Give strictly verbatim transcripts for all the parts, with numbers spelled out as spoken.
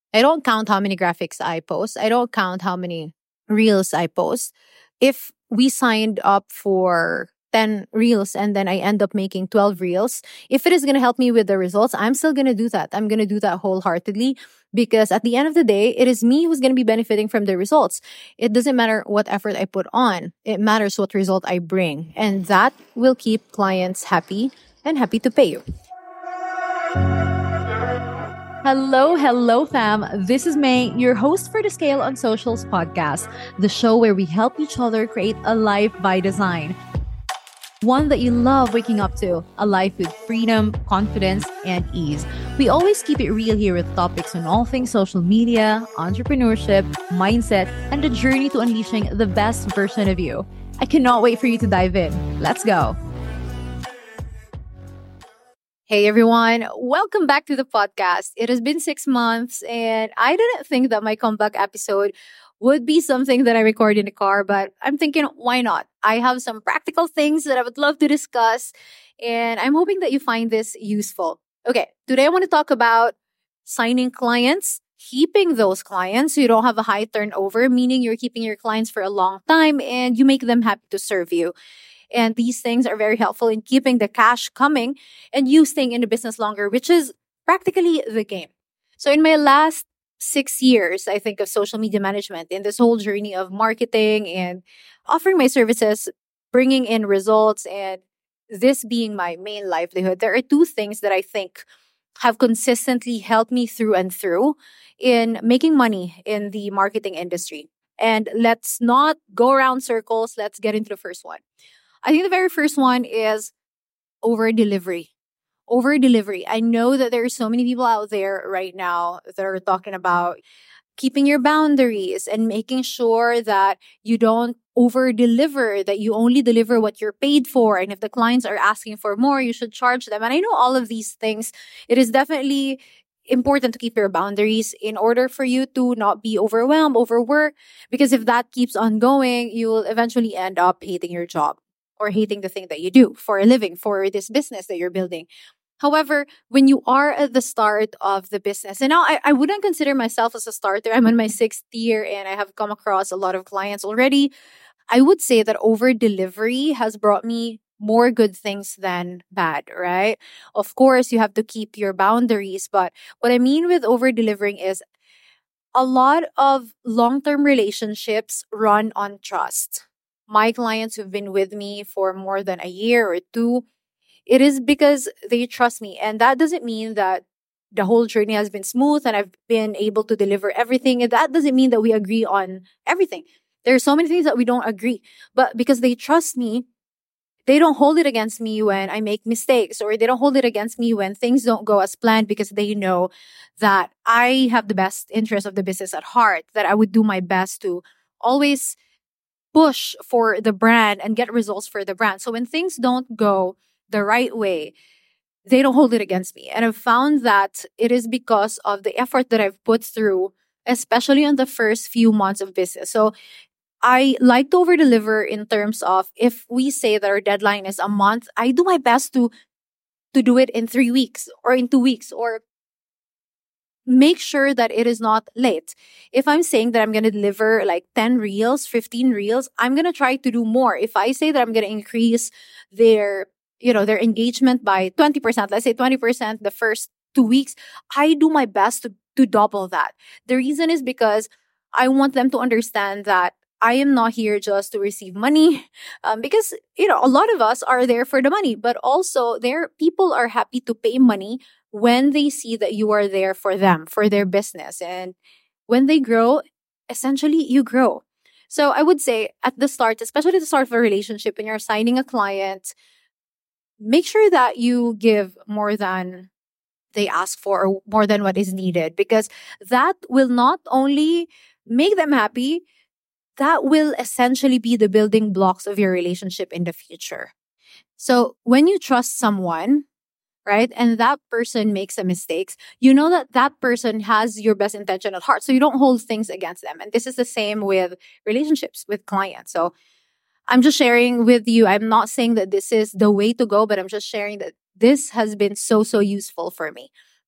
I don't count how many graphics I post. I don't count how many reels I post. If we signed up for ten reels and then I end up making twelve reels, if it is going to help me with the results, I'm still going to do that. I'm going to do that wholeheartedly because at the end of the day, it is me who's going to be benefiting from the results. It doesn't matter what effort I put on. It matters what result I bring. And that will keep clients happy and happy to pay you. Hello, hello, fam. This is May, your host for the Scale on Socials podcast, the show where we help each other create a life by design. One that you love waking up to, a life with freedom, confidence, and ease. We always keep it real here with topics on all things social media, entrepreneurship, mindset, and the journey to unleashing the best version of you. I cannot wait for you to dive in. Let's go. Hey everyone, welcome back to the podcast. It has been six months and I didn't think that my comeback episode would be something that I record in the car, but I'm thinking, why not? I have some practical things that I would love to discuss and I'm hoping that you find this useful. Okay, today I want to talk about signing clients, keeping those clients so you don't have a high turnover, meaning you're keeping your clients for a long time and you make them happy to serve you. And these things are very helpful in keeping the cash coming and you staying in the business longer, which is practically the game. So in my last six years, I think, of social media management, in this whole journey of marketing and offering my services, bringing in results, and this being my main livelihood, there are two things that I think have consistently helped me through and through in making money in the marketing industry. And let's not go around circles. Let's get into the first one. I think the very first one is over delivery. Over delivery. I know that there are so many people out there right now that are talking about keeping your boundaries and making sure that you don't over deliver, that you only deliver what you're paid for. And if the clients are asking for more, you should charge them. And I know all of these things. It is definitely important to keep your boundaries in order for you to not be overwhelmed, overworked, because if that keeps on going, you will eventually end up hating your job or hating the thing that you do for a living, for this business that you're building. However, when you are at the start of the business, and now I, I wouldn't consider myself as a starter. I'm in my sixth year and I have come across a lot of clients already. I would say that over delivery has brought me more good things than bad, right? Of course, you have to keep your boundaries. But what I mean with over delivering is a lot of long-term relationships run on trust. My clients who've been with me for more than a year or two, it is because they trust me. And that doesn't mean that the whole journey has been smooth and I've been able to deliver everything. And that doesn't mean that we agree on everything. There are so many things that we don't agree. But because they trust me, they don't hold it against me when I make mistakes, or they don't hold it against me when things don't go as planned, because they know that I have the best interest of the business at heart, that I would do my best to always push for the brand and get results for the brand. So when things don't go the right way, they don't hold it against me. And I've found that it is because of the effort that I've put through, especially in the first few months of business. So I like to over deliver in terms of, if we say that our deadline is a month, I do my best to to do it in three weeks or in two weeks or make sure that it is not late. If I'm saying that I'm going to deliver like ten reels, fifteen reels, I'm going to try to do more. If I say that I'm going to increase their, you know, their engagement by twenty percent, let's say twenty percent the first two weeks, I do my best to, to double that. The reason is because I want them to understand that I am not here just to receive money, um, because, you know, a lot of us are there for the money, but also there, people are happy to pay money when they see that you are there for them, for their business. And when they grow, essentially you grow. So I would say at the start, especially at the start of a relationship, when you're signing a client, make sure that you give more than they ask for or more than what is needed, because that will not only make them happy, that will essentially be the building blocks of your relationship in the future. So when you trust someone, right, and that person makes a mistake, you know that that person has your best intention at heart. So you don't hold things against them. And this is the same with relationships with clients. So I'm just sharing with you. I'm not saying that this is the way to go, but I'm just sharing that this has been so, so useful for me.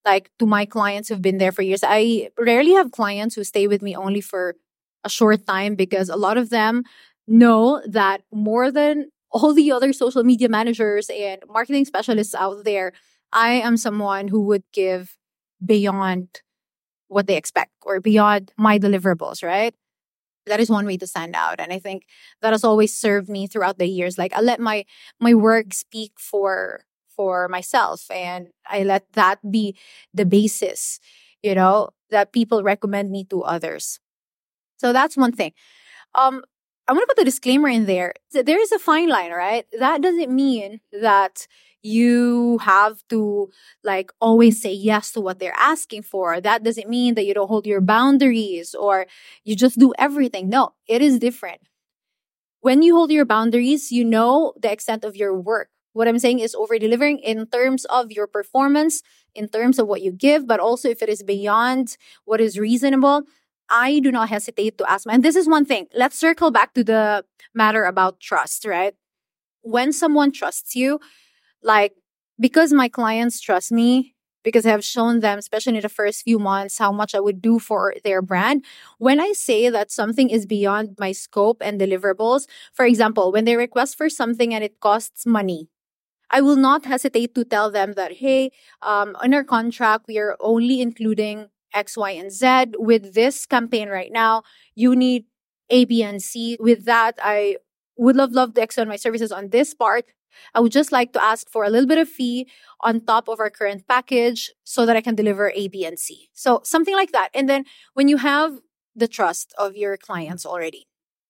like to my clients who've been there for years. I rarely have clients who stay with me only for a short time because a lot of them know that more than all the other social media managers and marketing specialists out there, I am someone who would give beyond what they expect or beyond my deliverables, right? That is one way to stand out. And I think that has always served me throughout the years. Like I let my my work speak for for myself, and I let that be the basis, you know, that people recommend me to others. So that's one thing. Um, I want to put a disclaimer in there. So there is a fine line, right? That doesn't mean that you have to like always say yes to what they're asking for. That doesn't mean that you don't hold your boundaries or you just do everything. No, it is different. When you hold your boundaries, you know the extent of your work. What I'm saying is over delivering in terms of your performance, in terms of what you give, but also if it is beyond what is reasonable. I do not hesitate to ask. And this is one thing. Let's circle back to the matter about trust, right? When someone trusts you, like because my clients trust me, because I have shown them, especially in the first few months, how much I would do for their brand. When I say that something is beyond my scope and deliverables, for example, when they request for something and it costs money, I will not hesitate to tell them that, hey, um, on our contract, we are only including X, Y, and Z. With this campaign right now, you need A, B, and C. With that, I would love, love to extend my services on this part. I would just like to ask for a little bit of fee on top of our current package so that I can deliver A, B, and C. So something like that. And then when you have the trust of your clients already,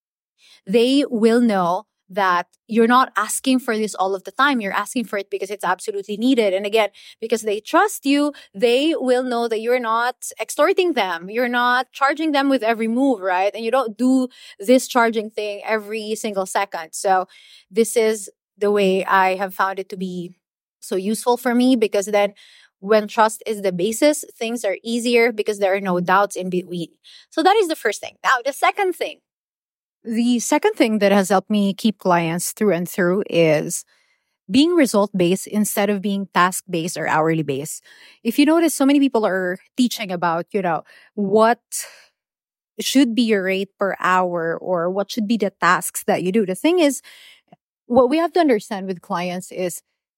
they will know that you're not asking for this all of the time. You're asking for it because it's absolutely needed. And again, because they trust you, they will know that you're not extorting them. You're not charging them with every move, right? And you don't do this charging thing every single second. So this is the way I have found it to be so useful for me, because then when trust is the basis, things are easier because there are no doubts in between. So that is the first thing. Now, the second thing. The second thing that has helped me keep clients through and through is being result based instead of being task based or hourly based. If you notice, so many people are teaching about, you know, what should be your rate per hour or what should be the tasks that you do. The thing is, what we have to understand with clients is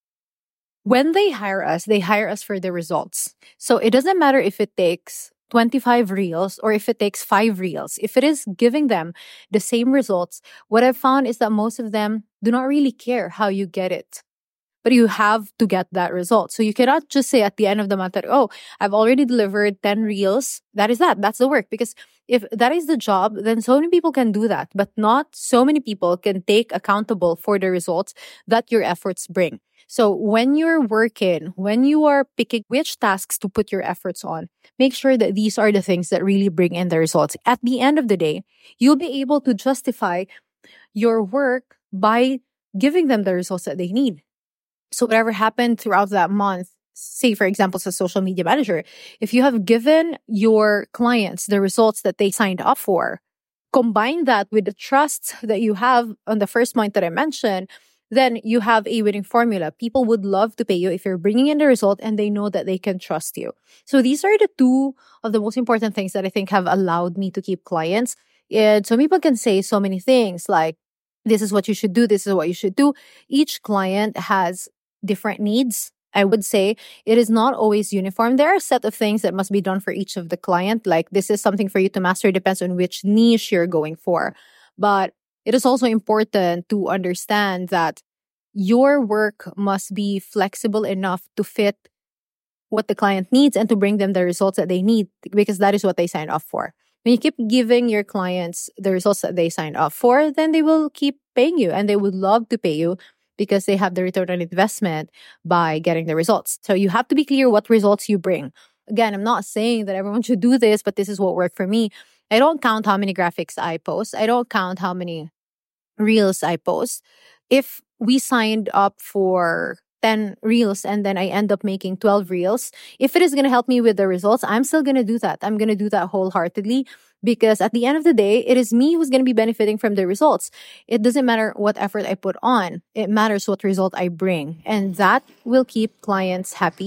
when they hire us, they hire us for the results. So it doesn't matter if it takes twenty-five reels or if it takes five reels. If it is giving them the same results, what I've found is that most of them do not really care how you get it. But you have to get that result. So you cannot just say at the end of the month that, oh, I've already delivered ten reels. That is that. That's the work. Because if that is the job, then so many people can do that. But not so many people can take accountable for the results that your efforts bring. So when you're working, when you are picking which tasks to put your efforts on, make sure that these are the things that really bring in the results. At the end of the day, you'll be able to justify your work by giving them the results that they need. So whatever happened throughout that month, say for example, as a social media manager, if you have given your clients the results that they signed up for, combine that with the trust that you have on the first point that I mentioned, then you have a winning formula. People would love to pay you if you're bringing in the result and they know that they can trust you. So these are the two of the most important things that I think have allowed me to keep clients. And so people can say so many things like, this is what you should do, this is what you should do. Each client has different needs. I would say it is not always uniform. There are a set of things that must be done for each of the client. Like this is something for you to master. It depends on which niche you're going for. But it is also important to understand that your work must be flexible enough to fit what the client needs and to bring them the results that they need, because that is what they signed up for. When you keep giving your clients the results that they signed up for, then they will keep paying you and they would love to pay you because they have the return on investment by getting the results. So you have to be clear what results you bring. Again, I'm not saying that everyone should do this, but this is what worked for me. I don't count how many graphics I post. I don't count how many reels I post. If we signed up for ten reels and then I end up making twelve reels, if it is going to help me with the results, I'm still going to do that. I'm going to do that wholeheartedly because at the end of the day, it is me who's going to be benefiting from the results. It doesn't matter what effort I put on. It matters what result I bring. And that will keep clients happy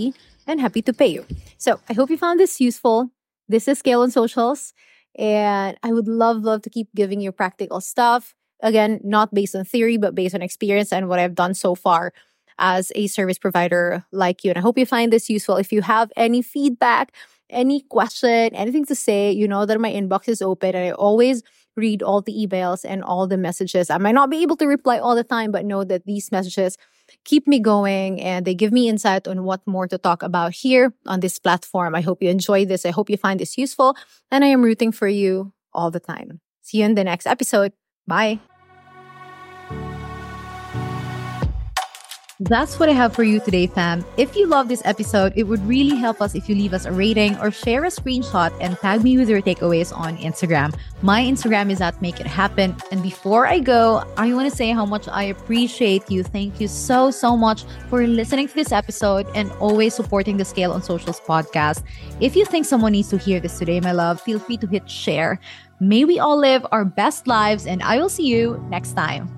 and happy to pay you. So I hope you found this useful. This is Scale on Socials. And I would love, love to keep giving you practical stuff. Again, not based on theory, but based on experience and what I've done so far as a service provider like you. And I hope you find this useful. If you have any feedback, any question, anything to say, you know that my inbox is open. And I always read all the emails and all the messages. I might not be able to reply all the time, but know that these messages keep me going and they give me insight on what more to talk about here on this platform. I hope you enjoy this. I hope you find this useful. And I am rooting for you all the time. See you in the next episode. Bye. That's what I have for you today, fam. If you love this episode, it would really help us if you leave us a rating or share a screenshot and tag me with your takeaways on Instagram. My Instagram is at Make It Happen. And before I go, I want to say how much I appreciate you. Thank you so, so much for listening to this episode and always supporting the Scale on Socials podcast. If you think someone needs to hear this today, my love, feel free to hit share. May we all live our best lives, and I will see you next time.